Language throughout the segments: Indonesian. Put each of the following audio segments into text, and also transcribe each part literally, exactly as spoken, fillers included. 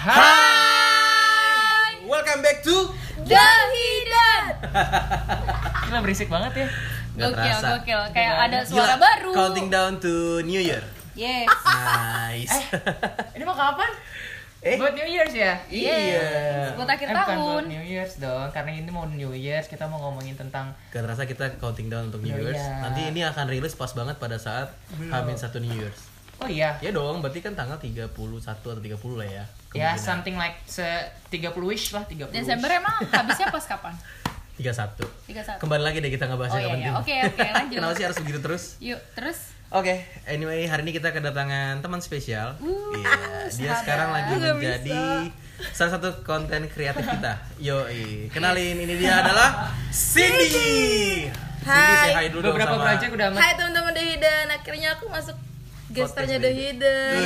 Hai. Welcome back to The Hidden. Gila berisik banget ya. Gak Gokil, terasa. gokil. Kayak ada Gila, suara baru. Counting down to New Year. Yes. Nice. Eh, ini mau kapan? Eh? Buat New Year's ya? Iya. Buat akhir Eh, bukan tahun. buat New Year's dong, karena ini mau New Year's, kita mau ngomongin tentang Gak terasa kita counting down untuk New Oh, Year's. iya. Nanti ini akan rilis pas banget pada saat Hamin satu New Year's. Oh iya. Ya dong, berarti kan tanggal tiga puluh satu atau tiga puluh lah ya. Ya, Kemungkinan. something like se tiga puluh-ish lah, tiga puluh. Desember emang habisnya pas kapan? tiga puluh satu. tiga puluh satu. Kembali lagi deh kita ngebahas Oh yang iya, penting. iya. Oke, oke, lanjut. Kenapa sih harus begitu terus? Yuk, terus Oke, anyway hari ini kita kedatangan teman spesial. Uh, Iya, dia sahabat. sekarang lagi Nggak menjadi salah satu konten kreatif kita. Yoi, kenalin ini dia adalah Cindy. Cindy say hi dulu dong Beberapa sama. project udah amat. Hai teman-teman The Hidden, akhirnya aku masuk gestarnya The Hidden.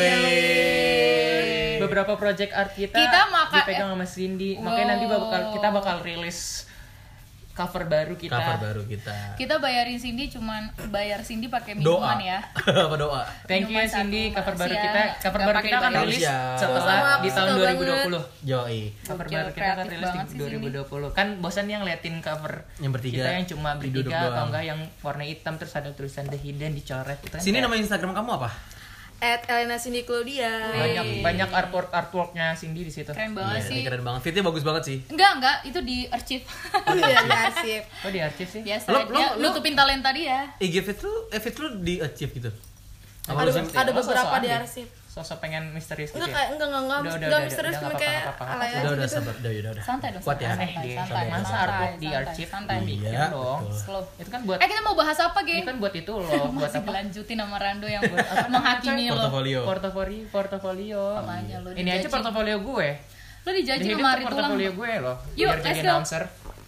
Wih. Beberapa project art kita, Kita maka- dipegang sama Cindy. Wow. Makanya nanti bakal kita bakal rilis cover baru kita. Cover baru kita. kita bayarin Cindy cuman bayar Cindy pakai Doa. minuman ya. Apa doa? Thank you Minuman Cindy, satu, cover baru makasih kita. ya. Cover Nggak baru pakai kita akan dibayar. rilis Siap. setelah Sama, di tahun suka dua ribu dua puluh. Yoi. Cover Gokil, baru kita akan kreatif rilis di banget sih dua ribu dua puluh. Kan bosan yang ngeliatin cover Yang bertiga. kita yang cuma Duduk bertiga atau doang. enggak yang warna hitam terus ada tulisan The Hidden dicoret itu kan. Sini kayak nama Instagram kamu apa? At Elena Cindy Claudia. banyak banyak artwork artworknya Cindy di situ. Keren Iya, banget sih. ini keren banget. Fitnya bagus banget sih. Enggak, enggak, itu di archive. Oh iya, di arsip. Oh di arsip sih. Biasa Lo- lo- dia lo- nutupin talenta dia. I G fit lu, eh fit lu di achieve gitu. Apa Ada, lu sih? ada Lo beberapa sosokan di deh. arsip. Sosok pengen misterius gitu Enggak ya. kayak enggak enggak enggak Udah, udah, enggak udah, misterius udah, cuma nggak kayak apa-apa, nggak alay Udah aja udah gitu. sabar, udah udah udah. Santai dong. Kuat ya. santai, Aneh deh. santai, Masa santai, artwork di santai, arsip? santai. Mikir Iya, dong. betul. Slow. Itu kan buat Eh kita mau bahas apa, ini geng? kan buat itu loh, buat Masih apa? dilanjutin sama Rando yang buat apa menghakimi lo. Portofolio. Portofolio, portofolio. Makanya lo Ini aja dijudging. portofolio gue. Lo dijajah Jadi sama itu Ari Tulang. portofolio gue loh. Yuk, Biar jadi let's go. announcer.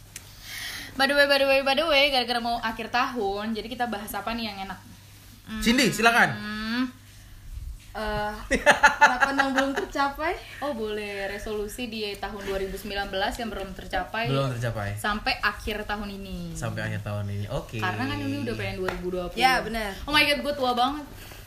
By the way, by the way, by the way, gara-gara mau akhir tahun, jadi kita bahas apa nih yang enak? Cindy, silakan. Hmm. Eh, harapan yang belum tercapai. Oh boleh, resolusi di tahun dua ribu sembilan belas yang belum tercapai Belum tercapai sampai akhir tahun ini. sampai akhir tahun ini. Oke. Karena kan ini udah pengen dua ribu dua puluh. Ya, benar. Oh my god, gue tua banget.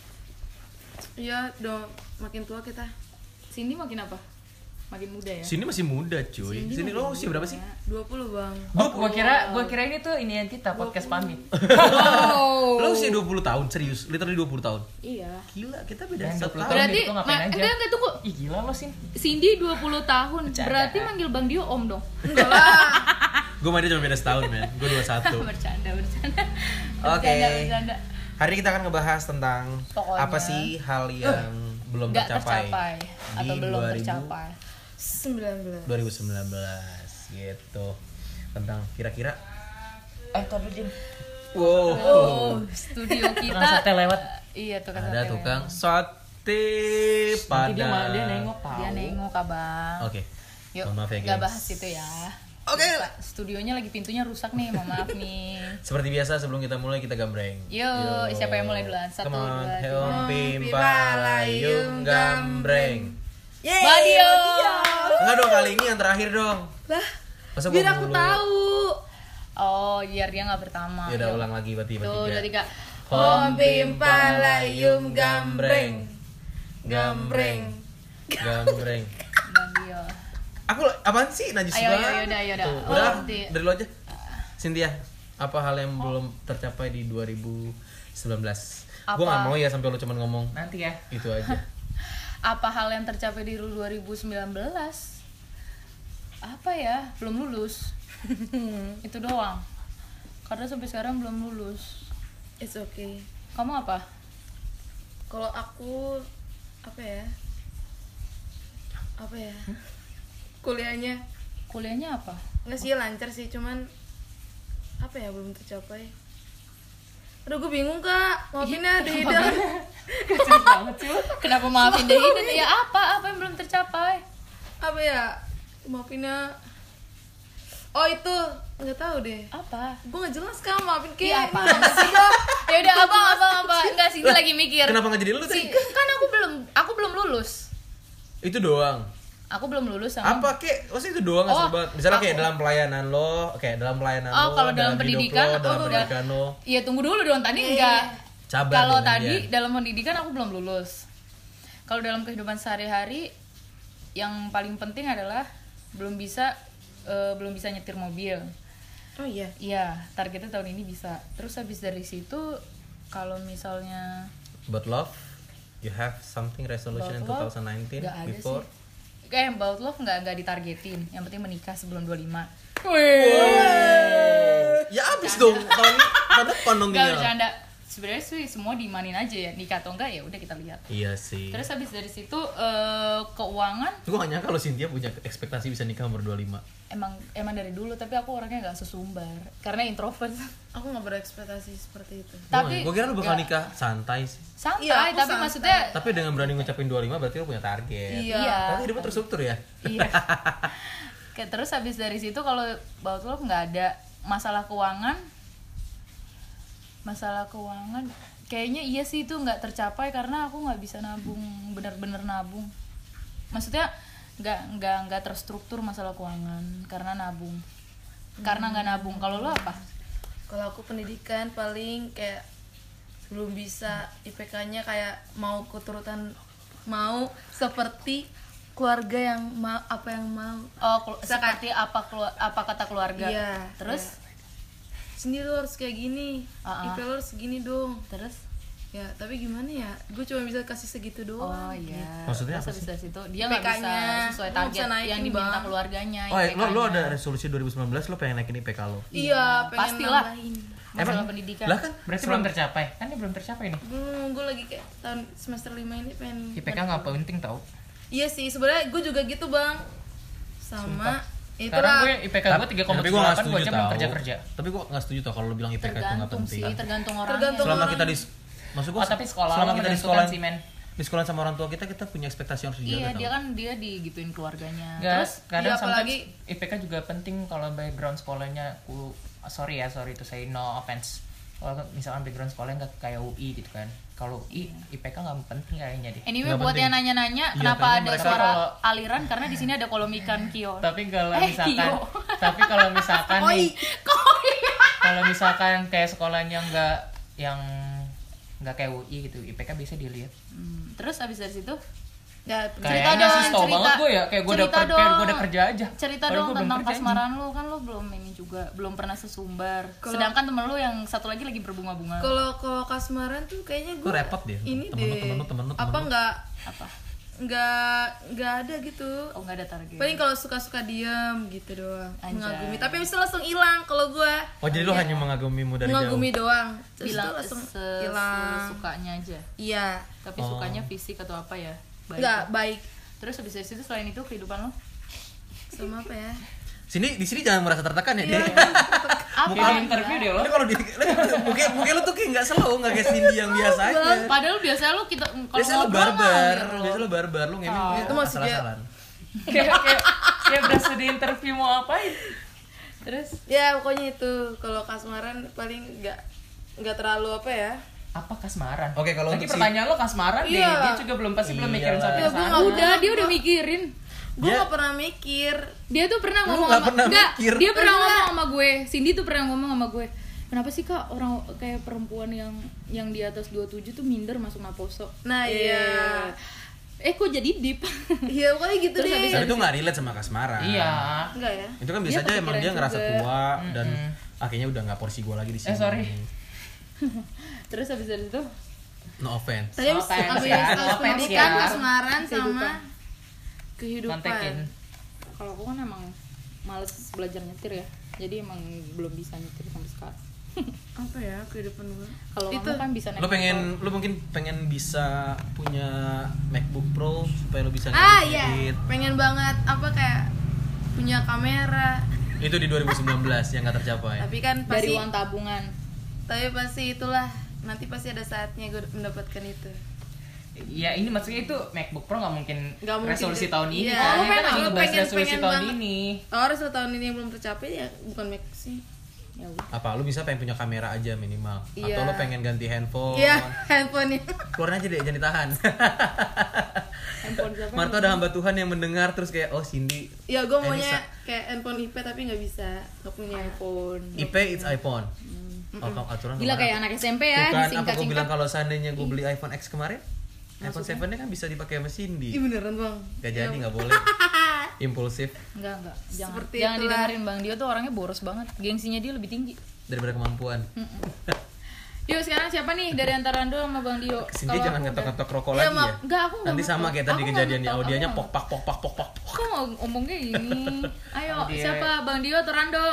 Iya, udah makin tua kita. Cindy makin apa? Makin muda ya? Sini masih muda, cuy. Cindy Sini makin lo usia berapa sih? muda. dua puluh, Bang. Oh, gua kira gua kira ini tuh ini yang kita podcast pamit. Oh. Lo usia dua puluh tahun, serius. Literally dua puluh tahun. Iya. Gila, kita beda Dan satu dua puluh tahun. Berarti, itu ngapain ma- aja? enggak, enggak, tunggu. Ih gila lo Sin. Cindy dua puluh tahun. Bercanda. Berarti manggil Bang Dio Om dong. Enggak lah. Gue sama dia cuma beda setahun, men. Gue dua puluh satu. bercanda, bercanda. Oke. Bercanda, bercanda. Hari ini kita akan ngebahas tentang Pokoknya. apa sih hal yang belum Enggak tercapai, tercapai atau di belum dua ribu tercapai. sembilan belas. dua ribu sembilan belas gitu. Tentang kira-kira Eh tadi Din. wow. Oh, studio kita. Tukang sate lewat. Iya, tukang Ada sate tukang lewat. sate Nanti pada dia malah dia nengok tahu. Dia nengok, Abang. Oke. Yuk, Mohon maaf ya, nggak guys. bahas itu ya. Oke. Studionya lagi pintunya rusak nih, mohon maaf nih. Seperti biasa sebelum kita mulai kita gambreng. Yuk, siapa yang mulai duluan? Satu, Come on, dua, tiga. Heom Pimpa Layung Gambreng. Yeay. Badio. Enggak dong, kali ini yang terakhir dong. Lah, Masa biar gua aku dulu? tahu. Oh, biar dia nggak pertama. Ya udah Yuk. ulang lagi berarti Tuh, dua, tiga. Hom pimpa layum gambreng. Gambreng. Gambreng. Bang Dio. Aku apaan sih najis Ayo, ayo, banget. ayo, udah, ayo, udah. Tuh, Oh, udah, nanti. dari lo aja. Cynthia, apa hal yang belum tercapai di dua ribu sembilan belas? Apa? Gue gak mau ya sampai lo cuman ngomong Nanti ya. itu aja. Apa hal yang tercapai di dua ribu sembilan belas? Apa ya? Belum lulus. Itu doang. Karena sampai sekarang belum lulus. It's okay. Kamu apa? Kalau aku apa ya? Apa ya? Kuliahnya Kuliahnya apa? nggak sih lancar sih, cuman apa ya belum tercapai. Aduh, gue bingung kak, maafin ya The Hidden. Kecil banget sih lo. Kenapa maafin deh ini? Ya apa? Apa yang belum tercapai? Apa ya? Maafin ya. Oh itu nggak tahu deh. Apa? Gue nggak jelas kak, maafin Iya, kayak. apa? Ya udah apa apa apa. Enggak sih, Lah, lagi mikir. Kenapa gak jadi lu Si, tadi? kan aku belum aku belum lulus. Itu doang. Aku belum lulus sama. Apa kek? Maksudnya itu doang Oh, asal banget. Misalnya kayak aku- dalam pelayanan lo, kayak dalam pelayanan Oh, lo, kalau dalam hidup pendidikan, lo, dalam oh, pendidikan lo. Iya, tunggu dulu dong. Tadi Eh, enggak. Sabar Kalau dong, tadi Dian. dalam pendidikan aku belum lulus. Kalau dalam kehidupan sehari-hari yang paling penting adalah belum bisa uh, belum bisa nyetir mobil. Oh iya. Iya, targetnya tahun ini bisa. Terus habis dari situ kalau misalnya About love, you have something resolution in About love, twenty nineteen nggak ada before? sih. Kayak about love nggak nggak ditargetin. Yang penting menikah sebelum dua puluh lima. Ya abis dong tahun tahun depan dong Nggak tinggal. bercanda. Sebenarnya sih semua dimanin aja ya, nikah atau enggak ya udah kita lihat. Iya sih. Terus habis dari situ eh, keuangan Gue gak nyangka kalau Cynthia punya ekspektasi bisa nikah umur dua puluh lima. emang emang dari dulu, tapi aku orangnya nggak sesumbar karena introvert. Aku nggak berekspektasi seperti itu. Tapi gue kira lu bakal nggak- nikah santai sih. santai, Iya, aku tapi santai. maksudnya Tapi dengan berani ngucapin dua puluh lima berarti lu punya target. Iya. iya. Berarti hidupnya terstruktur ya? Iya. Kayak terus habis dari situ kalau about love nggak ada masalah keuangan. Masalah keuangan kayaknya iya sih itu nggak tercapai karena aku nggak bisa nabung, bener-bener nabung. Maksudnya nggak nggak nggak terstruktur masalah keuangan karena nabung. Karena nggak nabung. Kalau lo apa? Kalau aku pendidikan paling kayak belum bisa I P K-nya kayak mau keturutan mau seperti keluarga yang mau apa yang mau. Oh, kelu- Misalkan- seperti apa kelu- apa kata keluarga. Iya. Terus Sendiri lo harus kayak gini, Uh-uh. I P lo harus segini dong. terus Ya tapi gimana ya, gue cuma bisa kasih segitu doang. oh iya. Maksudnya Terus apa habis sih? dari situ dia nggak bisa I P K-nya, sesuai lo nggak target bisa naikin, yang diminta Bang. keluarganya. Oh, ya, lo, lo I P K-nya. ada resolusi dua ribu sembilan belas lo pengen naikin I P K lo? Iya, pengen pastilah. nambahin. Masalah Emang? pendidikan. Lah kan Berarti belum tercapai. Kan ini belum tercapai nih. Belum, gue lagi kayak tahun semester lima ini pengen. I P K nggak penting tau. Iya sih, sebenarnya gue juga gitu bang. Sama Sekarang itulah. gue I P K gue tiga koma Tapi gue gak delapan, gue setuju aja belum tau. kerja-kerja. Tapi gue gak setuju tau kalau lo bilang I P K itu gak tergantung penting. sih, tergantung orangnya. Tergantung Selama orang. kita di maksud gue Oh tapi sekolah selama lo kita di menentukan sekolah sih men. di sekolah sama orang tua kita kita punya ekspektasi yang harus dijaga Iya, tau. dia kan dia digituin keluarganya. Nggak, Terus kadang iya, sometimes apalagi- I P K juga penting kalau background sekolahnya ku sorry ya sorry to say no offense. Kalau misalkan background sekolahnya nggak kayak U I gitu kan. Kalau U I I P K nggak penting kayaknya deh. anyway Nggak buat penting. yang nanya-nanya Iya, kenapa karena ada mereka suara kalau- aliran karena di sini ada kolom ikan kio. Tapi kalau Eh, misalkan Kio. tapi kalau misalkan nih kalau misalkan kayak sekolahnya nggak yang nggak kayak U I gitu I P K bisa dilihat. Hmm, terus habis dari situ Ya, Cerita Kayaknya dong, sih tau cerita. banget gue ya kayak gue udah Cerita per- kayak gue dong. udah kerja aja. cerita Padahal dong gue belum tentang kerja, anjing. kasmaran lu, kan lu belum ini juga, belum pernah sesumbar. Kalau- Sedangkan temen lu yang satu lagi lagi berbunga-bunga. kalau kalau kasmaran tuh kayaknya gue Kok repot dia? ini Temen lu, deh temen lu, temen lu, temen apa lu. nggak Apa? nggak nggak ada gitu. Oh, nggak ada target. Paling kalau suka-suka diam gitu doang, Anjay. mengagumi. Tapi habis itu langsung hilang kalau gue Oh jadi lo hanya mengagumimu dari mengagumi jauh. doang. Terus bilang itu langsung se- hilang. sukanya aja. Iya, Tapi Oh. sukanya fisik atau apa ya? Baik. nggak baik Terus habis dari situ selain itu kehidupan lo? sama apa ya? Sini di sini jangan merasa tertekan ya dia. Apa? Kayak di interview deh lo. Ini kalau di mungkin mungkin lo tuh kayak nggak slow, nggak kayak Cindy yang biasa aja. Padahal biasanya lo kita kalau Biasa lo ngobrol barbar, ngalir lo. biasa lo barbar, lo ngemeng Oh. itu Itu masih dia- asal-asalan. kayak kayak kayak berasa di interview mau apain. Terus Ya pokoknya itu kalau kasmaran paling nggak nggak terlalu apa ya? Apa kasmaran? Oke, kalau Tadi untuk si- pertanyaan lo kasmaran deh. Iya. Dia juga belum pasti belum Iya mikirin lah. sampai Ya, ke gua sana. nggak- udah dia udah mikirin. Gue Dia- nggak pernah mikir. Dia tuh pernah Lu ngomong nggak sama pernah Nggak, mikir. dia pernah ngomong sama gue. Cindy tuh pernah ngomong sama gue. Kenapa sih kak orang kayak perempuan yang yang di atas dua puluh tujuh tuh minder masuk Maposo? Nah, iya. Eh kok jadi deep? Iya pokoknya gitu Terus deh. habis Tapi itu nggak relate sama kasmaran. Iya. Enggak ya? Itu kan bisa Dia aja emang dia kepikiran ngerasa juga. tua dan akhirnya udah nggak porsi gue lagi di sini. Eh, sorry. Terus habis dari itu No offense. Tadi habis Offense habis ya, habis offense pendidikan, ya. kasmaran sama Kehidupan. kehidupan. Mantekin. kalau aku kan emang males belajar nyetir ya. Jadi emang belum bisa nyetir sampai sekarang. Apa ya kehidupan gue? Kalau Itu. kamu kan bisa naik Lo pengen, motor. lo mungkin pengen bisa punya MacBook Pro supaya lo bisa Ah ngedit. iya, pengen banget apa kayak punya kamera. Itu di dua ribu sembilan belas yang nggak tercapai. Tapi kan dari pasti uang tabungan. tapi pasti itulah nanti pasti ada saatnya gue mendapatkan itu. Ya ini maksudnya itu MacBook Pro nggak mungkin, Nggak mungkin resolusi juga. tahun ini Iya. kan. Oh, Ini kan pengen- lagi ngebahas pengen- resolusi pengen tahun banget. ini. Kalau result tahun ini yang belum tercapai ya bukan Mac sih. Ya udah. Apa lo bisa pengen punya kamera aja minimal? Iya. Atau lo pengen ganti handphone? Iya, handphonenya. Keluarin aja deh, jangan ditahan. Handphone siapa? Marto ada hamba Tuhan yang mendengar terus kayak oh Cindy. Ya gue Eh, maunya bisa. kayak handphone I P tapi nggak bisa, nggak punya iPhone. I P it's iPhone. Oh, kamu aturan Gila kemana? kayak anak S M P ya, Bukan apa gue disingkat-singkat. bilang kalau seandainya gue beli iPhone X kemarin? iPhone tujuh-nya kan bisa dipakai sama Cindy. Ih beneran bang. Gak jadi, nggak boleh. Impulsif Enggak, enggak. Jangan, Seperti jangan itulah. didengerin Bang Dio tuh orangnya boros banget. Gengsinya dia lebih tinggi. daripada kemampuan. Yuk sekarang siapa nih dari antara Ando sama Bang Dio? Cindy Kalau jangan aku ngetok-ngetok rokok Ya, lagi maaf. ya. Enggak, aku enggak. Nanti sama kayak tadi Aku kejadiannya, nggak ngetok, audionya aku pok pak pok pak pok pak. Kok mau ngomong kayak gini? Ayo, Dia- siapa? Bang Dio atau Rando?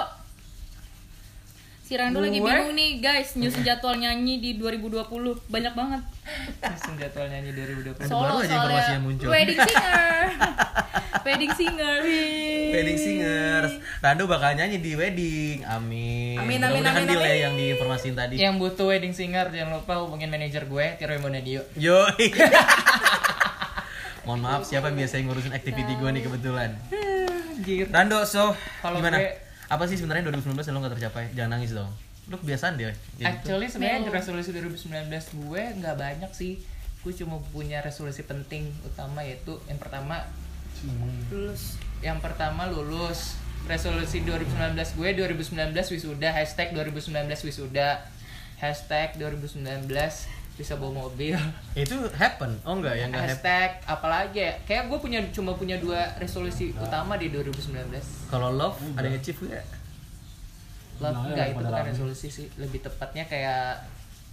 Si Rando lagi Gue? bingung nih, guys. Nyusun jadwal nyanyi di dua ribu dua puluh. Banyak banget. Langsung jadwal nyanyi dua ribu dua puluh. Ada baru aja informasi yang muncul. Wedding singer. Wedding singer. Wedding singers. Rando bakal nyanyi di wedding. Amin. Amin, amin, Mudah-mudahan amin, delay amin. yang diinformasiin tadi. Yang butuh wedding singer jangan lupa hubungin manajer gue Tiro Monadio. Yo. Mohon maaf, siapa yang biasa yang ngurusin activity gue nih kebetulan. Anjir. Rando, so Kalau gimana? gue- Apa sih sebenarnya dua ribu sembilan belas yang lo gak tercapai? Jangan nangis dong. Lu kebiasaan deh. Gitu. Actually sebenarnya resolusi dua ribu sembilan belas gue nggak banyak sih. Gue cuma punya resolusi penting utama yaitu yang pertama Lulus. yang pertama lulus. Resolusi dua ribu sembilan belas gue dua ribu sembilan belas wisuda, hashtag dua ribu sembilan belas wisuda, hashtag dua ribu sembilan belas bisa bawa mobil, Itu happen. Oh enggak, ya enggak happen. hashtag apalagi ya, kayak gue punya cuma punya dua resolusi utama di dua ribu sembilan belas. Kalau love ada yang achieve enggak? Love Nah, enggak, yang itu pada bukan rame. resolusi sih, lebih tepatnya kayak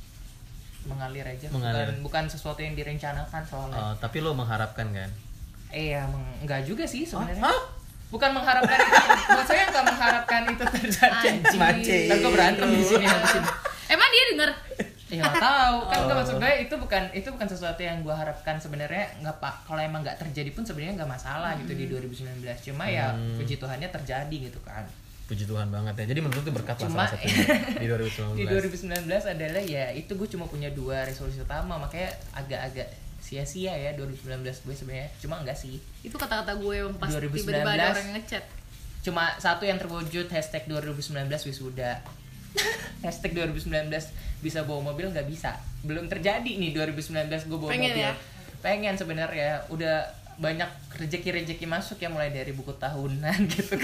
mengalir aja, Mengalir. bukan bukan sesuatu yang direncanakan soalnya. Oh, tapi lo mengharapkan kan? Eh ya, meng- enggak juga sih sebenarnya. Hah? Bukan mengharapkan itu, buat saya enggak mengharapkan itu terjadi. Anjing. Mace. Ntar gue berantem di sini habis ini. Emang dia denger? Ya nggak tahu kan, nggak Oh. maksud gue itu bukan itu bukan sesuatu yang gue harapkan sebenarnya. Nggak pak, kalau emang nggak terjadi pun sebenarnya nggak masalah gitu di dua ribu sembilan belas. Cuma ya Hmm. puji Tuhannya terjadi gitu kan. Puji Tuhan banget ya. Jadi menurut itu berkat lah Cuma salah satunya di dua ribu sembilan belas. di dua ribu sembilan belas adalah ya itu gue cuma punya dua resolusi utama, makanya agak-agak sia-sia ya dua ribu sembilan belas gue sebenarnya. Cuma enggak sih. Itu kata-kata gue yang pas dua ribu sembilan tiba-tiba belas. ada orang yang ngechat. Cuma satu yang terwujud, hashtag dua ribu sembilan belas wisuda. Hashtag dua ribu sembilan belas bisa bawa mobil nggak bisa, belum terjadi nih dua ribu sembilan belas gue bawa Pengen mobil. ya? Pengen sebenarnya, udah banyak rezeki-rezeki masuk ya, mulai dari buku tahunan gitu.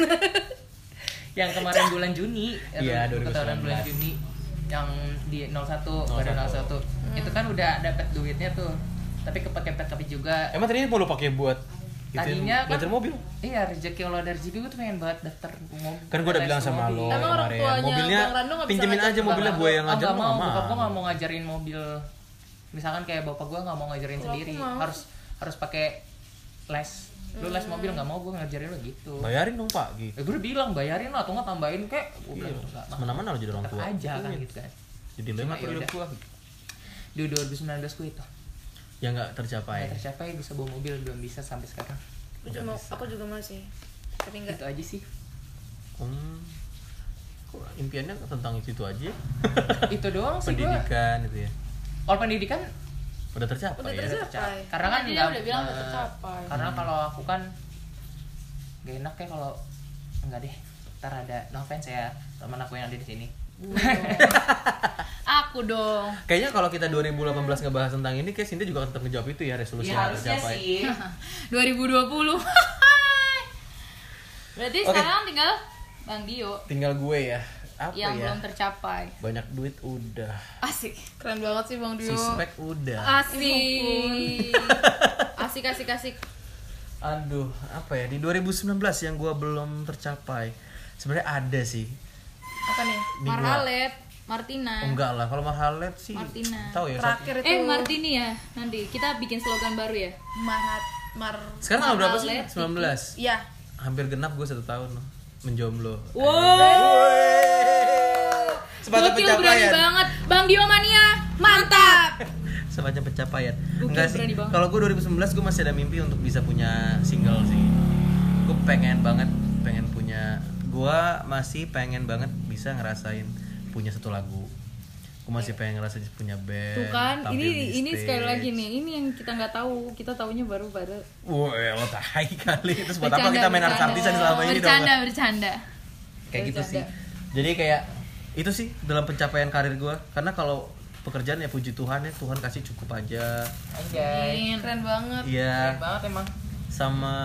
Yang kemarin bulan Juni, Iya, buku dua ribu sembilan tahunan bulan belas. Juni yang di nol satu nol pada nol satu. satu itu kan udah dapet duitnya tuh, tapi kepake-pake juga. Emang tadinya mau lo pakai buat Tadinya kan- belajar mobil? Iya, rezeki Allah dari rezeki gue tuh pengen banget daftar mobil. Kan gue udah bilang sama lo Emang orang kemarin, tuanya mobilnya Bang Rando nggak bisa pinjemin ngajak aja mobilnya gue yang Oh, ngajar nggak lo mau, nggak bokap gue mau. nggak mau ngajarin mobil. Misalkan kayak bapak gue nggak mau ngajarin Kalau sendiri, aku mau. harus harus pakai les. Lu les mobil nggak mau, gue ngajarin lo gitu. Bayarin dong pak gitu. Eh, gue udah bilang bayarin lah, atau nggak tambahin kayak. Gue Iya, bilang nggak. semena-mena lo jadi orang Tetep tua. aja kan Iya. gitu kan. Jadi lo yang Cuma ngatur ya hidup udah. gue. Di dua ribu sembilan belas gue itu Ya nggak tercapai. nggak tercapai, bisa bawa mobil belum bisa sampai sekarang. Aku cuma- aku juga masih, tapi enggak. Itu aja sih. Hmm. Kok impiannya tentang itu, itu aja? Itu doang sih gue. Pendidikan itu ya. Kalau pendidikan Udah tercapai Udah ya. tercapai. karena kan Tadi dia nggak- udah bilang udah eh, tercapai. karena kalau aku kan gak enak ya kalau enggak deh, ntar ada no offense ya teman aku yang ada di sini. Aku dong. Kayaknya kalau kita dua ribu delapan belas ngebahas tentang ini, kayak Cindy juga akan tetap ngejawab itu ya, resolusi Ya yang harusnya tercapai. sih. dua ribu dua puluh. Berarti Oke. sekarang tinggal Bang Dio Tinggal gue ya. Apa yang ya? belum tercapai. Banyak duit udah. Asik. Keren banget sih Bang Dio. Sispek udah. Asik. Asik asik asik. Aduh, apa ya? Di dua ribu sembilan belas yang gue belum tercapai. Sebenarnya ada sih. Apa nih? Di gua. Marhalet, Martina. Oh, enggak lah, kalau Marhalet sih. Martina. Tahu ya. Terakhir itu Eh Martini ya. Nanti kita bikin slogan baru ya. Marat Mar. Sekarang tanggal berapa sih? Marhalet, sembilan belas. Iya. Hampir genap gue satu tahun loh. Menjomblo. Wow. Semacam Gokil, berani pencapaian. banget. Bang Dio mania. Mantap. Semacam pencapaian. Gokil, Enggak sih. berani banget. Kalau gue dua ribu sembilan belas gue masih ada mimpi untuk bisa punya single sih. Gue pengen banget pengen punya. Gue masih pengen banget bisa ngerasain punya satu lagu. Gue masih pengen ngerasain punya band. Tuh kan, tampil ini di ini sekali stage. lagi nih. Ini yang kita nggak tahu. Kita taunya baru-baru. Wah, lo tai kali. Terus buat apa kita main artis-artisan selama ini dong? Bercanda, bercanda. Kayak gitu sih. Bercanda. Jadi kayak itu sih dalam pencapaian karir gue. Karena kalau pekerjaan ya puji Tuhan ya, Tuhan kasih cukup aja. Anjay. Amin. Keren banget. Iya. Keren banget emang. Sama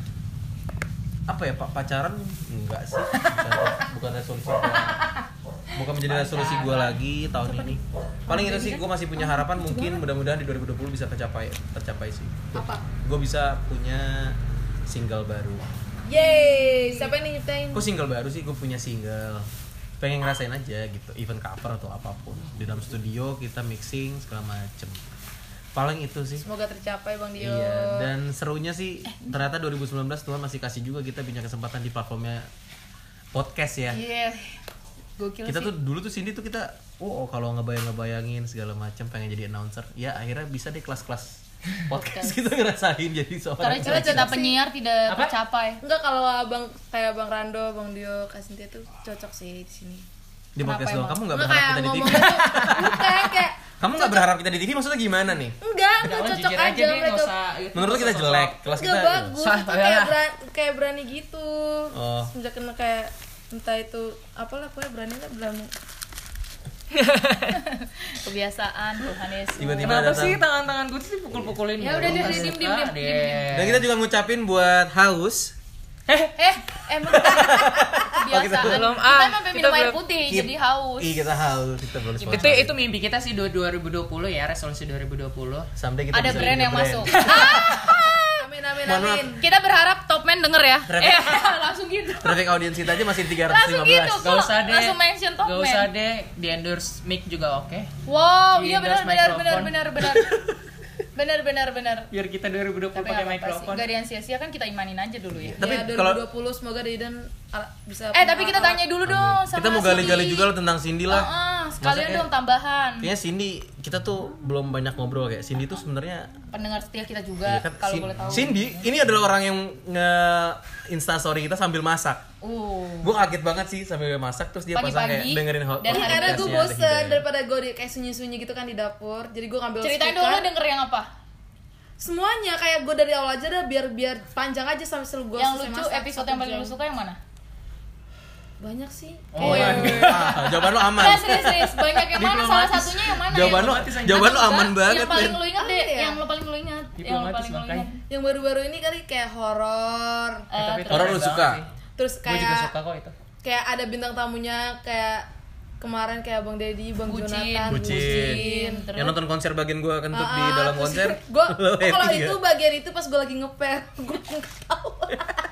apa ya, Pak, pacaran enggak sih, bukan, bukan resolusi gua. Bukan menjadi resolusi gue lagi tahun ini. Paling itu sih gue masih punya harapan mungkin mudah-mudahan di dua ribu dua puluh bisa tercapai tercapai sih. Apa? Gue bisa punya single baru. Yeay, siapa yang nyiptain? Kok single baru sih? Gue punya single. Pengen ngerasain aja gitu, event cover atau apapun. Di dalam studio kita mixing segala macem. Paling itu sih. Semoga tercapai Bang Dio. Iya, dan serunya sih ternyata dua ribu sembilan belas Tuhan masih kasih juga kita punya kesempatan di platformnya podcast ya. Iya. Gokil Kita sih. tuh dulu tuh Cindy tuh kita oh kalau ngebayang-ngebayangin segala macam pengen jadi announcer. Ya akhirnya bisa deh kelas-kelas podcast kita ngerasain jadi Karena seorang. cita-cita penyiar tidak Apa? tercapai. Enggak, kalau Abang kayak Bang Rando, Bang Dio, Kak Sintia tuh cocok sih di sini. Di podcast Kenapa doang. emang? Kamu nggak Enggak berharap kayak kita di T V? ngomongnya tuh bukan kayak Kamu nggak berharap kita di T V maksudnya gimana nih? enggak, enggak Udah, cocok jujur aja, aja deh, mereka. nggak usah. Menurut lu kita jelek, kelas kita. Enggak bagus, Sah, itu ya kayak lah. berani, kayak berani gitu. Oh. Semenjak kena kayak entah itu apalah, pokoknya berani lah berani. Kebiasaan Tuhan Yesus. Tiba-tiba Kenapa datang. sih tangan-tangan gue tuh dipukul-pukulin? Ya udah, mulu? deh, Nggak diem, suka diem, diem, deh. diem. Dan kita juga ngucapin buat Haus. Eh, emang kebiasaan. belum, Kita ah, emang sampai kita minum air belum. putih jadi haus. Iya kita haus, kita boleh Itu sponsor. itu mimpi kita sih dua ribu dua puluh ya, resolusi dua ribu dua puluh. Someday kita Ada bisa brand punya yang brand. masuk. Amin amin Mohon maaf. amin. Kita berharap Topman denger ya. Traffic. Eh, langsung gitu. Traffic audience kita aja masih tiga ratus lima Langsung belas. gitu. Gak usah deh. Langsung mention Gak Topman. usah deh di endorse mic juga oke. Wow, Di iya benar endorse benar benar microphone. benar benar. Benar benar benar. Biar kita dua ribu dua puluh Tapi pakai nggak apa-apa sih. mikrofon. Gak ada yang sia-sia kan, kita imanin aja dulu ya. Tapi Ya, kalau- dua ribu dua puluh semoga Daidan ala- bisa Eh tapi kita punya tanya dulu dong sama Kita mau gali-gali Cindy. juga lo tentang Cindy lah. Heeh, sekalian Maksudnya- dong tambahan. Kayaknya Cindy kita tuh belum banyak ngobrol kayak Cindy tuh sebenarnya Pendengar setia kita juga iya kan, kalau Cin- boleh tahu. Cindy ini adalah orang yang nge Insta story kita sambil masak. Uh. Gue kaget banget sih sambil masak terus dia pasang Pagi-pagi, kayak dengerin hot. dan Iya, hari karena gue podcastnya, bosen ada hidayah. daripada gue di, kayak sunyi-sunyi gitu kan di dapur. Jadi gue ngambil Ceritain speaker. dulu denger yang apa? Semuanya kayak gue dari awal aja dah, biar biar panjang aja sampai sel gue Yang selesai lucu masak, episode satu yang paling jam. lu suka yang mana? Banyak sih. Oh, iya. Ah, jawaban lu aman. Nah, serius, serius. Banyak yang mana? Salah Diplomatis. satunya yang mana? Jawaban Yang- lu Diplomatis aja. jawaban lu Atau aman enggak, banget. Yang paling Men. lu ingat deh, Apa ya? yang lu paling lu ingat. Yang lu Diplomatis paling lu makanya. ingat. Yang baru-baru ini kali kayak horor. Eh, Tapi terus- Horor lu banget suka? sih. Terus Gue juga kayak suka kok itu. kayak ada bintang tamunya kayak kemarin kayak Bang Deddy, Bang Bucin. Jonathan, Bucin. Terus? Yang nonton konser bagian gua kentut di Ah, dalam terus konser. gua Lu oh, kalau happy itu nggak? bagian itu pas gue lagi ngepel gue ketawa.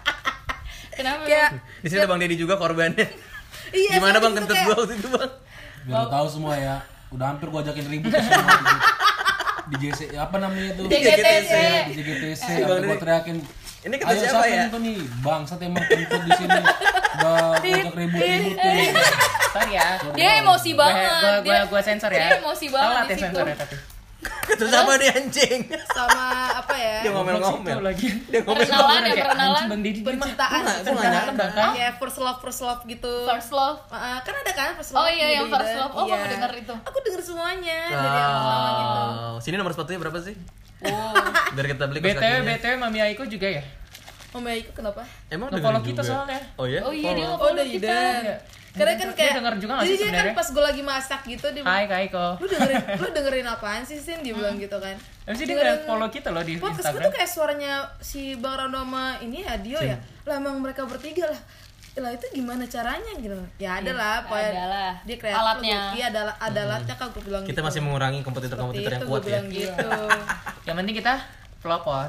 Kenapa? Kayak Di sini ada Bang Deddy juga korbannya. iya, Gimana soalnya Bang itu kentut kayak- gua waktu itu Bang? Biar lo tahu semua ya, udah hampir gua ajakin ribut tuh semua di, di J C, apa namanya itu? J G T C. Di J G T C, Si sampai Bang gua Deddy. teriakin. Ini kentut Ayo siapa siapa ya? itu nih? Bangsat emang kentut di sini. Udah gua ajak ribut-ribut nih. Sorry ya. Dia emosi Gue banget. gue gue Dia- gue sensor ya. Dia emosi banget Telat di ya situ. sensornya tapi. Kentut siapa nih anjing? sama apa ya? Dia ngomel-ngomel. Itu lagi. Dia ngomel. Perkenalan ya, Kayak, perkenalan. anjing, Bang Deddy dia mah. Percintaan, Gua nggak- gua nggak percintaan. nyangka, kan? Kayak first love, first love gitu. First love. Ah, kan ada kan first Oh love. iya, yang Deddy first dan- love. Oh, iya. kamu denger itu. Aku denger semuanya dari yang pertama gitu. Oh, sini nomor sepatunya berapa sih? Oh. Biar kita beli B kaos T W kakinya. B T W Mami Aiko juga ya. Oh my god, kenapa? Emang Nge-follow dengerin kita juga? soalnya. Oh iya? Oh iya, dia Follow. Oh nge-follow dari kita. Ida. Karena kan Dia kayak denger juga nggak jadi sih dia kan sebenarnya? pas gue lagi masak gitu dia Hai Kak Aiko. lu dengerin lu dengerin apaan sih Sin dia bilang gitu kan. Tapi sih dia Dengerin nggak follow kita loh di podcast gue Instagram. tuh kayak suaranya si Bang Rando sama ini ya Dio ya. Lah emang mereka bertiga lah. Lah itu gimana caranya gitu. Ya ada lah pokoknya ada lah. dia kreatif Alatnya. Iya ada ada alatnya kan gue bilang Kita gitu. masih mengurangi Seperti kompetitor-kompetitor yang itu kuat gue ya. bilang gitu. Yang penting kita pelopor.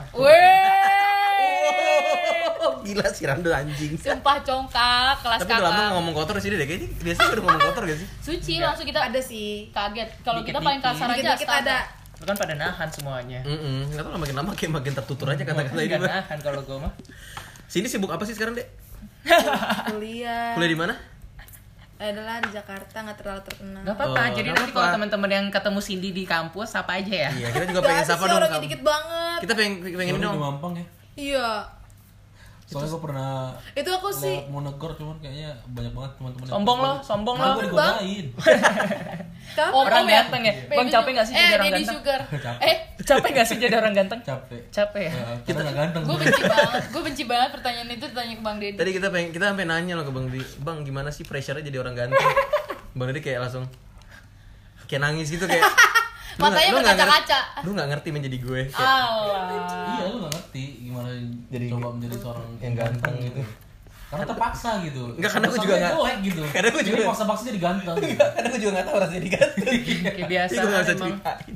Weh. Oh, gila si Rando anjing. Sumpah congkak kelas Tapi udah lama kakak. ngomong kotor di sini deh kayaknya. Biasanya udah ngomong kotor gak sih? Suci Enggak. langsung kita Ada sih. kaget. Kalau kita Dikit-dikit. paling kasar aja Dikit-dikit ada. Lu kan pada nahan semuanya. Heeh, enggak tahu makin lama kayak makin tertutur aja kata-kata ini, Nggak Bang. nahan kalau gue mah. Sini sibuk apa sih sekarang, Dek? Kuliah. Kuliah di mana? Adalah di Jakarta nggak terlalu terkenal. Gak apa-apa, Oh, jadi nggak nanti apa-apa. kalau teman-teman yang ketemu Cindy di kampus apa aja ya. Iya, kita juga Gak pengen ada sapa sih dong. orangnya kamu. dikit banget. Kita pengen pengen ini Soalnya dong. di Mampang ya. Iya. Soalnya gua pernah Itu aku sih lewat mau negor cuman kayaknya banyak banget teman-teman. yang Sombong lo, telepon. sombong Malah lo. gua digodain. kamu Oh, Orang Om ya? ganteng ya? Baby Bang, capek Sugar. nggak sih eh, jadi orang Daddy ganteng? Sugar. Capek. Eh, Capek gak sih jadi orang ganteng? Capek. Capek ya? Ya, kita nggak ganteng. gue benci banget. Gue benci banget pertanyaan itu ditanya ke Bang Deddy. Tadi kita pengen kita sampai nanya loh ke Bang Di, Bang gimana sih pressure-nya jadi orang ganteng? Bang Deddy kayak langsung kayak nangis gitu kayak lu Matanya nggak- lu nggak berkaca-kaca. ngerti- Lu nggak ngerti menjadi gue. Kayak, Allah. Iya lu nggak ngerti gimana Jadi coba menjadi seorang yang ganteng gitu. Karena terpaksa gitu. Enggak, karena gue juga Rasanya nggak- jelek gitu. karena gue juga- Jadi paksa-paksa jadi ganteng. Karena gue juga nggak tahu rasanya diganti. Kayak biasa Jadi gue nggak bisa emang. ceritain.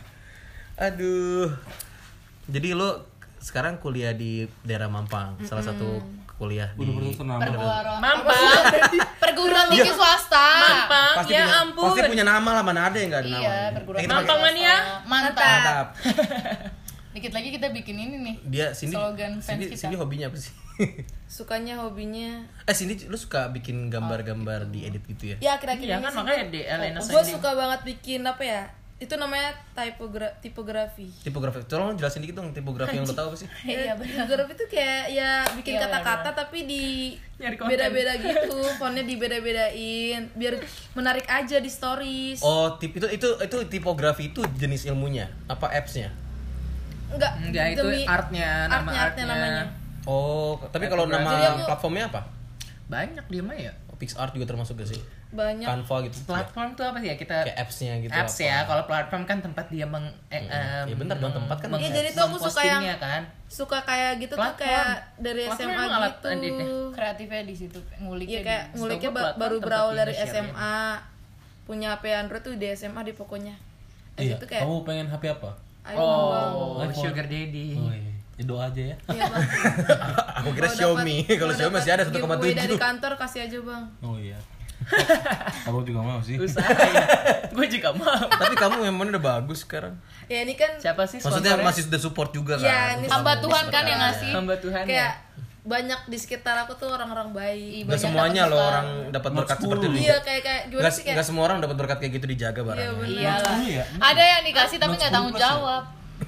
Aduh. Jadi lo sekarang kuliah di daerah Mampang, salah satu kuliah di. Udah pernah ternama. Perguruan Mampang. perguruan tinggi swasta. Mampang. Pasti Ya punya, ampun. pasti punya nama lah, mana ada yang nggak ada nama. Iya, perguruan Eh, kita Mampang pakai- mania. Mantap. Mantap. Dikit lagi kita bikin ini nih. Dia Cindy, Slogan fans Cindy, kita. Cindy hobinya apa sih? Sukanya hobinya eh Cindy, lu suka bikin gambar-gambar di edit gitu ya? ya akhir-akhir Iya ini kan sih makanya di Elena gue Sandy. suka banget bikin apa ya, itu namanya typogra tipografi. Tipografi, tolong jelasin dikit dong tipografi yang lo tahu apa sih? Iya benar. Tipografi itu kayak ya bikin Iya, kata-kata tapi di Nyari konten. beda-beda gitu, fontnya dibeda-bedain biar menarik aja di stories. Oh, tip itu itu itu tipografi itu jenis ilmunya apa apps-nya? Enggak, Enggak, itu demi artnya, nama artnya, artnya artnya. namanya. Oh, tapi kalau Tipografi. nama Jadi aku- platformnya apa? Banyak dia mah ya. Oh, PixArt juga termasuk gak sih? Banyak. Canva gitu. Platform tuh apa sih ya kita Kayak apps-nya gitu. apps apa. ya. Kalau platform kan tempat dia meng eh, Hmm. em, Ya bener dong, tempat kan. meng- Iya, jadi tuh aku suka yang- mempostingnya kan. Suka kayak gitu tuh Platform. kayak dari Platform S M A emang alat gitu. editnya. Kreatifnya di situ nguliknya. Iya kayak di- nguliknya gua ba- platform baru tempat berawal dia dari nge-share S M A. Punya H P Android tuh di S M A di pokoknya. Di Iya. situ kayak Kamu pengen H P apa? iPhone Bang. Oh, iPhone. sugar daddy. Oh iya. Ya doa aja ya. Iya bang. Aku kira Kalau Xiaomi. dapat- Kalau Xiaomi masih ada satu koma giveaway dari tujuh. kantor kasih aja bang. Oh iya. Aku juga mau sih. Usaha ya. Gue juga mau. Tapi kamu memang udah bagus sekarang. Ya ini kan Siapa sih Maksudnya sponsornya? masih sudah support juga Iya, kan? ini Untuk hamba kamu Tuhan kan yang berkarya. ngasih. hamba Tuhan kayak ya. banyak di sekitar aku tuh orang-orang baik. Nggak semuanya loh orang dapat Nomor berkat sepuluh. seperti itu. Iya kayak kayak gimana Nggak sih kayak. nggak semua orang dapat berkat kayak gitu dijaga Iya barangnya. bener. Iyalah. Iya. Ada yang dikasih tapi nggak Not tanggung sepuluh jawab.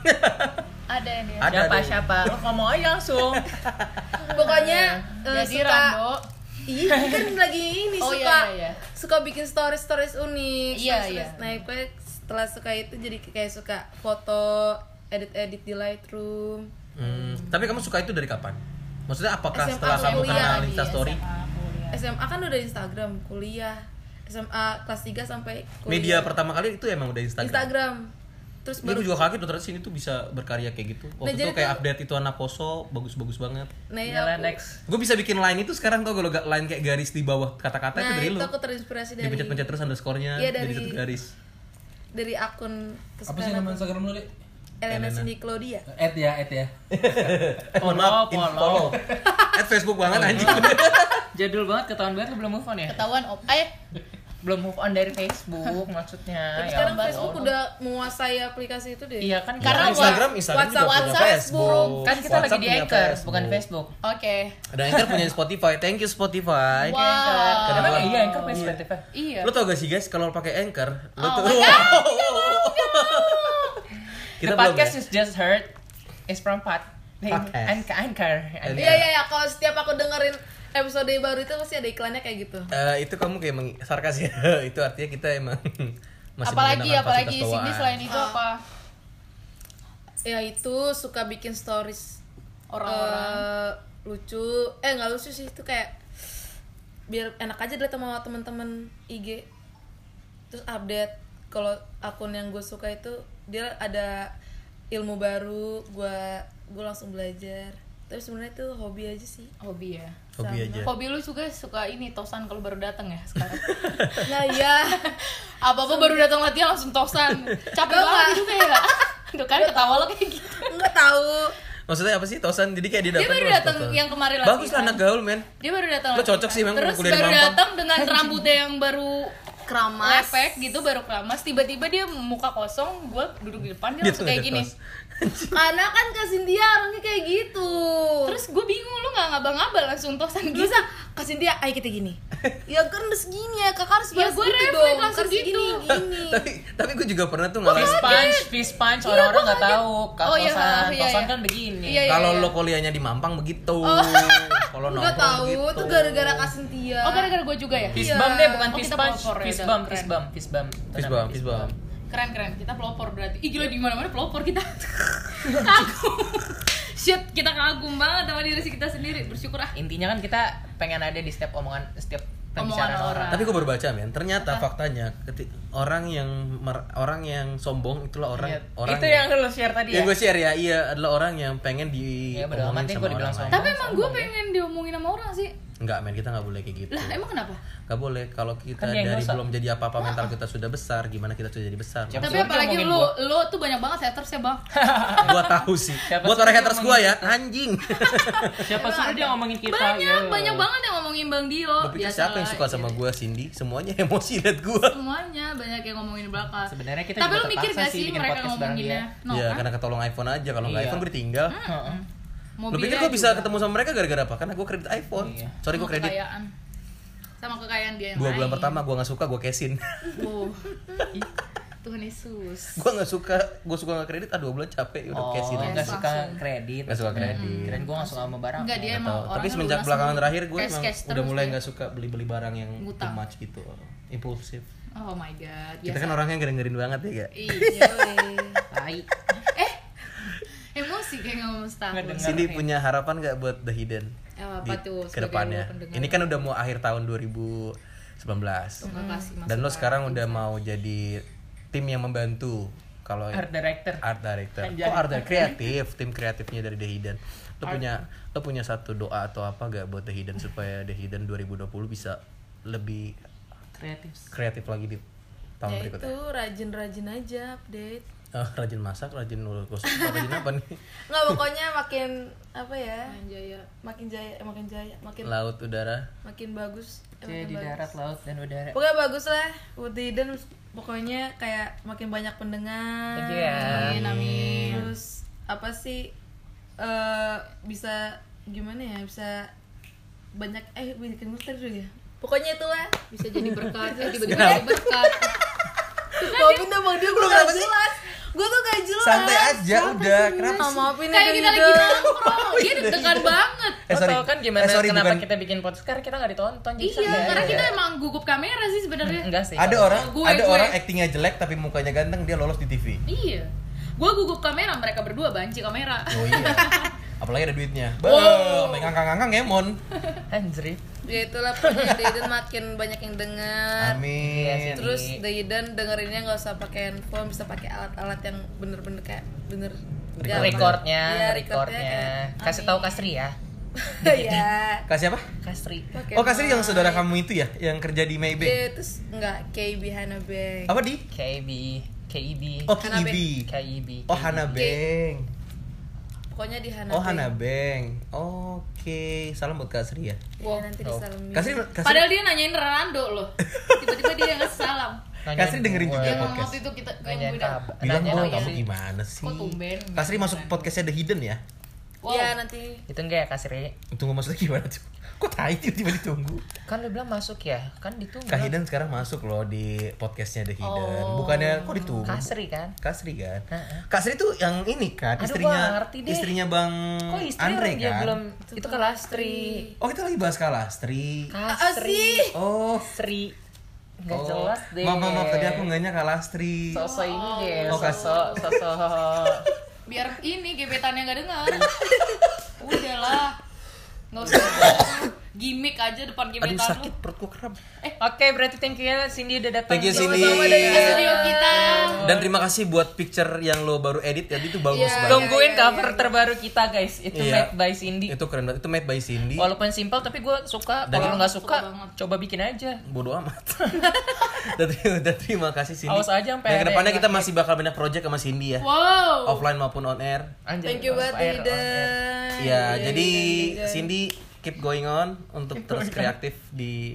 Ada yang dia. Ada Siapa deh. siapa? Lo ngomong aja langsung. Pokoknya eh, Jadi suka. Rando. Iya kan lagi ini Oh, suka iya, iya, iya. suka bikin stories stories unik. Iya, stories- iya. Nah gue setelah suka itu jadi kayak suka foto edit edit di Lightroom. Hmm, tapi kamu suka itu dari kapan? Maksudnya apakah S M A setelah kamu kuliah. kenal Di Instastory? S M A kuliah. S M A kan udah Instagram, kuliah S M A kelas tiga sampai kuliah. Media pertama kali itu emang udah Instagram. Instagram. Terus Ini baru gue juga kaget tuh ternyata sini tuh bisa berkarya kayak gitu. Waktu Nah, itu jadi kayak tuh- update itu anak poso bagus-bagus banget. nah, ya Nyala aku- next. Gue bisa bikin line itu sekarang tuh kalau gak line kayak garis di bawah kata-kata itu Nah, dari itu lu. aku terinspirasi dari Dipencet-pencet terus underscore-nya Iya, jadi dari- satu garis. dari akun Apa sih kesukaan nama aku. Instagram lu, Dek? Elena Elena. Cindy Claudia. Add ya, add ya. Eh, mohon maaf, Follow, in- follow. follow. At Facebook banget anjing. Jadul banget, ketahuan banget lu belum move on ya? Ketahuan op. Eh, Belum move on dari Facebook maksudnya. Tapi Ya sekarang ampun. Facebook udah menguasai aplikasi itu deh. Iya kan Karena Ya, Instagram, Instagram WhatsApp, juga punya WhatsApp, Facebook. kan kita WhatsApp lagi di punya Anchor, Facebook. bukan Facebook. oke. Ada Anchor punya Spotify. Thank you Spotify. Wow. Anchor. Emang Kenapa? iya Anchor punya Spotify. Iya. Lo tau gak sih guys kalau pakai Anchor, lo Oh tuh my The kita belum podcast ya? you just heard is from Pod. Podcast. Anchor, Anchor. Anchor. Iya iya iya, kalau setiap aku dengerin episode baru itu pasti ada iklannya kayak gitu. Eh, itu kamu kayak meng- sarkas ya. Itu artinya kita emang masih Apalagi menggunakan apalagi fasilitas Cindy bawaan. selain itu apa? Ya itu suka bikin stories Orang-orang. eh, lucu, eh nggak lucu sih, itu kayak biar enak aja dilihat sama teman-teman I G. Terus update kalau akun yang gue suka itu dia ada ilmu baru, gue gue langsung belajar. Tapi sebenarnya itu hobi aja sih. Hobi ya. Hobi Sama. aja. Hobi lu juga suka ini tosan kalau baru datang ya sekarang. Nah iya. Apa-apa baru datang latihan langsung tosan. Capek Enggak, banget enggak. itu kayak. Tuh kan ketawa lo kayak gitu. Nggak tahu. Maksudnya apa sih tosan? Jadi kayak dia Dia datang baru terus datang tosan. yang kemarin latihan. Bagus lah anak gaul men. Dia baru datang. Lo cocok latihan. sih memang Terus kuliah di baru Mampang. datang dengan rambutnya yang baru Keramas. lepek gitu, baru keramas. Tiba-tiba dia muka kosong, gue duduk di depan dia Dia langsung tuh kayak ngeliat gini. tos. Karena kan Kak Cynthia orangnya kayak gitu. Terus gue bingung, lu nggak ngabal-ngabal langsung tosan gitu. bisa Kak Cynthia, ayo kita gini. Ya kan udah segini ya, kakak harus Ya, balas gue gitu refleks dong. langsung Harus gitu. gini, gini. tapi tapi gue juga pernah tuh Fish ngalamin. punch, fish punch, orang-orang nggak tahu. Kalau Oh, iya, tosan, iya, tosan iya. kan begini. Iya, iya. Kalau lo kuliahnya di Mampang begitu. Kalau Nggak nongkrong tahu, gitu. itu gara-gara Kak Cynthia. Oh gara-gara gue juga ya? Fish Iya. bump deh, bukan Oh, fish kita punch. pelopor ya, Fish udah, bump, keren. fish bump, fish bump. Fish bump, fish bump. Keren-keren, kita pelopor berarti. Ih gila di mana-mana pelopor kita. Kagum. Shit, kita kagum banget sama diri kita sendiri. Bersyukur ah. Intinya kan kita pengen ada di setiap omongan, setiap pembicaraan Omongan orang. orang. Tapi gue baru baca men, ternyata faktanya keti- orang yang mer- orang yang sombong itulah orang Iya. orang Itu yang lu share tadi ya. yang gue share ya, iya adalah orang yang pengen Iya, bener. diomongin Nanti sama gua orang dibilang lain. sombong. Tapi emang gue pengen diomongin sama orang sih. Enggak men, kita nggak boleh kayak gitu. Lah emang kenapa? Nggak boleh, kalau kita Kan dia dari dosa. belum jadi apa-apa mental kita sudah besar, gimana kita sudah jadi besar. Siapa Tapi suruh dia apalagi ngomongin lu, gua? lu tuh banyak banget haters ya bang. Gua tahu sih. Siapa Buat suruh orang dia haters gua ngomongin ya, anjing. Siapa suruh dia ngomongin kita? Banyak, ya. banyak banget yang ngomongin Bang Dio. Lu pikir siapa yang suka sama gua, Cindy? Semuanya emosi liat gua. Semuanya banyak yang ngomongin di belakang. Sebenarnya kita Tapi juga lu mikir terpaksa gak sih sih bikin mereka podcast bareng ngomonginnya? No, Ya, kan? karena ketolong iPhone aja. Kalau nggak Iya. iPhone gue ditinggal. Heeh. Lu Mobilnya pikir gue bisa juga. ketemu sama mereka gara-gara apa? Karena gue kredit iPhone. Iya. Sorry gue Sama kredit. kekayaan. Sama kekayaan dia yang Dua bulan lain. pertama gue nggak suka, gue cashin. Wow. Tuhan Yesus. Gue nggak suka, gue suka nggak kredit. Ah dua bulan capek, udah Oh, cashin nggak aja. Langsung. suka kredit. Nggak suka kredit. Kirain gue nggak suka sama barang. Enggak, dia Nggak emang tahu. Tapi orangnya semenjak lunas belakangan dulu. terakhir gue Cash, emang cash udah terus mulai dia. nggak suka beli-beli barang yang too Ngutang. much gitu, impulsif. Oh my god. Kita biasa. kan orangnya ngering-ngerin banget ya gak? Iya. Tai. Eh, emosi kayak ngomong setahun. Ngedengar. Cindy punya harapan nggak buat The Hidden? Apa di tuh, sebagai kedepannya? pendengar? Ini kan udah mau akhir tahun dua ribu sembilan belas. Nggak kasih Dan lo masukan. sekarang udah mau jadi tim yang membantu kalau Art director. art director. Anjay. Kok art director? Kreatif, tim kreatifnya dari The Hidden. Lo punya lo punya satu doa atau apa gak buat The Hidden supaya The Hidden dua ribu dua puluh bisa lebih Kreatif. kreatif lagi di tahun Ya berikutnya? itu rajin-rajin aja update. Oh, rajin masak, rajin ngurus gosip, rajin apa nih? Nggak, pokoknya makin apa ya? Anjaya. Makin jaya, eh, makin jaya, makin Laut, udara. makin bagus. eh, Jadi makin di bagus. darat, laut, dan udara. Pokoknya bagus lah buat The Hidden. Pokoknya kayak makin banyak pendengar. Thank you ya. Amin, amin. Terus apa sih eh bisa gimana ya? Bisa banyak eh bikin muter dulu ya. Pokoknya itulah. Bisa jadi berkat. Eh, tiba-tiba jadi berkat. Maafin dong Bang Dio, gue gak jelas. Gue tuh gak jelas. Santai aja, udah. Kenapa Ah, sih? maafin ya Kayak The kita lagi Hidden. nongkrong. Dia deg-degan banget. Eh, Lo sorry. tau kan gimana Eh, sorry, kenapa bukan- kita bikin podcast? Karena kita nggak ditonton. jadi Iya, santai karena aja. kita emang gugup kamera sih sebenarnya. Enggak sih. Ada kalau- orang, Gue, ada gue. orang aktingnya jelek tapi mukanya ganteng, dia lolos di T V. Iya. Gue gugup kamera, mereka berdua banci kamera. Oh iya. Apalagi ada duitnya. Wow. Bah, sampai ngangkang-ngangkang ya, Mon. Anjir. Ya itulah pokoknya The Hidden makin banyak yang dengar. Amin. Iya sih. Terus The Hidden dengerinnya nggak usah pakai handphone, bisa pakai alat-alat yang bener-bener kayak bener. gampang. Recordnya, Iya, recordnya. Kasih tahu Kasri ya. Iya. Kasih apa? Kasri. Pakai Oh, kasih yang mic. saudara kamu itu ya, yang kerja di Maybank. Iya, terus enggak K B Hana Bank. Apa di? K B, K I B, Oh, Hana K I B. K I B. Oh, Hana Bank. Pokoknya di Hana Oh, Bank. Hana Bank. Oke, salam buat Kak Sri ya. Wow, nanti Oh. disalamin. Kak Sri, Kak Sri, Padahal dia nanyain Rando loh. Tiba-tiba dia ngasih salam. Kak Sri dengerin juga Yang podcast. waktu itu kita Nanya yang kabar. Bilang Nanya dong apa kamu sih? gimana sih? Kok tumben? Kak Sri masuk podcastnya The Hidden ya? Wow. Iya, nanti. Itu enggak ya Kasri? Tunggu maksudnya gimana tuh? Kok tai tiba-tiba ditunggu? Kan lu bilang masuk ya? Kan ditunggu. Kak Hidden sekarang masuk loh di podcastnya The Hidden. Oh. Bukannya kok ditunggu? Kasri kan? Kak Sri kan? Heeh. Kak Sri tuh yang ini kan, Aduh, istrinya gua nggak ngerti deh. istrinya Bang Kok istri Andre dia kan? belum itu Kalastri. Oh, kita lagi bahas Kalastri. Kasri. Oh. Sri. Enggak Oh. jelas deh. Maaf, maaf, maaf, tadi aku nganya Kalastri. Sosok ini deh, Oh, Kas- sosok sosok Biar ini gebetannya gak dengar. Udahlah. Nggak usah gimmick aja depan Aduh, gebetan sakit lu. perutku kram. Oke, berarti thank you ya Cindy udah datang. Thank you, Cindy. Sama-sama dari Di studio kita. Dan terima kasih buat picture yang lo baru edit tadi itu bagus Iya. banget. Tungguin Iya, iya, cover iya. terbaru kita guys. Itu Iya. made by Cindy. Itu keren banget. Itu made by Cindy. Walaupun simple tapi gue suka. Dan Kalau itu- nggak suka, Suka banget. coba bikin aja. Bodoh amat. dan, terima, dan terima kasih Cindy. Awas aja sampai Dan ada kedepannya yang kita masih bakal banyak project sama Cindy ya. Wow. Offline maupun on air. Anjay, Thank you buat off The air, on air. Hidden. Ya, Iya, jadi iya, iya. Cindy keep going on untuk terus kreatif di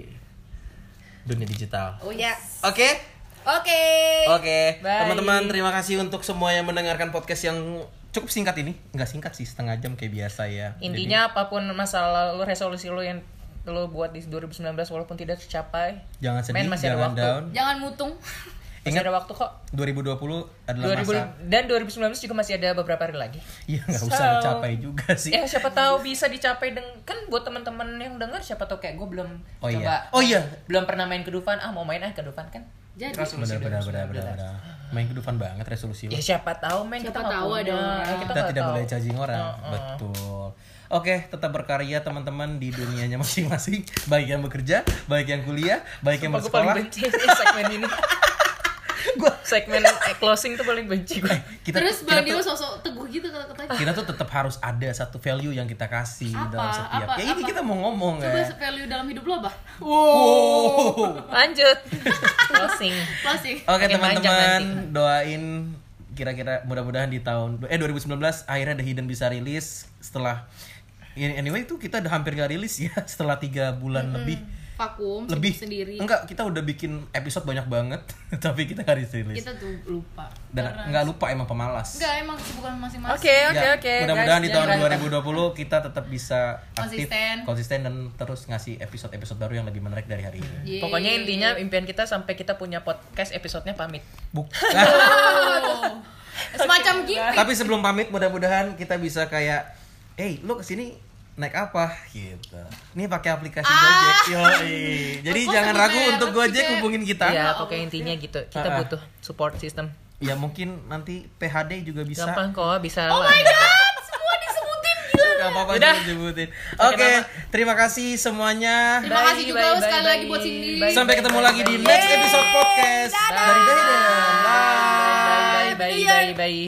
dunia digital. Oh ya. Oke? Oke. Oke. Bye. Teman-teman, terima kasih untuk semua yang mendengarkan podcast yang cukup singkat ini. Enggak singkat sih, setengah jam kayak biasa ya. Intinya apapun masalah lu, resolusi lu yang lu buat di dua ribu sembilan belas walaupun tidak tercapai, Jadi, jangan sedih, Men, masih ada jangan waktu. down. Jangan mutung. masih Ingat ada waktu kok. dua ribu dua puluh adalah dua ribu masa. dan dua ribu sembilan belas juga masih ada beberapa hari lagi. Iya, enggak usah So- dicapai juga sih. Ya siapa tahu bisa dicapai dengan kan buat teman-teman yang dengar siapa tahu kayak gue belum Oh, iya. coba Oh, iya. belum pernah main ke Dufan ah mau main ah ke Dufan kan Jadi. resolusi Benar benar benar dua ribu sembilan benar. belas. benar. Main kedufan banget resolusi Ya lo. siapa tahu main Siapa kita nggak tahu punya. ada orang. Eh, kita, Kita nggak tidak tahu. boleh judging orang. Heeh. Betul. Oke, tetap berkarya teman-teman di dunianya masing-masing, baik yang bekerja, baik yang kuliah, baik yang Sumpah, gue paling bersekolah. benci segmen ini. Gue segmen eh, closing tuh paling benci gue. Kita, Terus kita Bang Dio tuh, sosok teguh gitu kata-katanya. kita tuh tetap harus ada satu value yang kita kasih Apa? dalam setiap. Apa? Ya ini Apa? kita mau ngomong Coba ya. value dalam hidup lo apa? Wow. Lanjut. Closing. Closing. Oke Makin panjang teman-teman, nanti. doain kira-kira mudah-mudahan di tahun eh dua ribu sembilan belas akhirnya The Hidden bisa rilis setelah ini anyway itu kita udah hampir gak rilis ya setelah tiga bulan lebih. Vakum Lebih sendiri. enggak, kita udah bikin episode banyak banget tapi kita gak rilis. Kita tuh lupa. Dan Karena- enggak lupa emang pemalas. Enggak, emang kesibukan masing-masing. Oke, oke, Ya, oke. mudah-mudahan guys, di tahun jangan dua ribu dua puluh kita tetap bisa aktif, Konsisten. konsisten dan terus ngasih episode-episode baru yang lebih menarik dari hari ini. Yeay. Pokoknya intinya impian kita sampai kita punya podcast episodenya pamit. Buk. Oh. Semacam gitu. Tapi sebelum pamit mudah-mudahan kita bisa kayak, "Hey, lu kesini naik apa?" gitu. Nih pakai aplikasi Gojek. Yoi. Jadi Kok jangan sampai ragu merek untuk sih, Gojek Kayak? hubungin kita. Iya, Ya, pokoknya oke. intinya gitu. Kita Ah, ah. butuh support system. Ya mungkin nanti P H D juga bisa. Gampang kok, bisa Oh lah. my god, semua disebutin gila. Gak apa-apa Udah. sih disebutin. Oke, Oke, Mama. terima kasih semuanya. Terima Bye, kasih juga bye, sekali bye, lagi buat bye. Cindy. Bye. Sampai ketemu lagi di bye. next episode podcast dari The Hidden. Bye. Bye bye bye bye bye.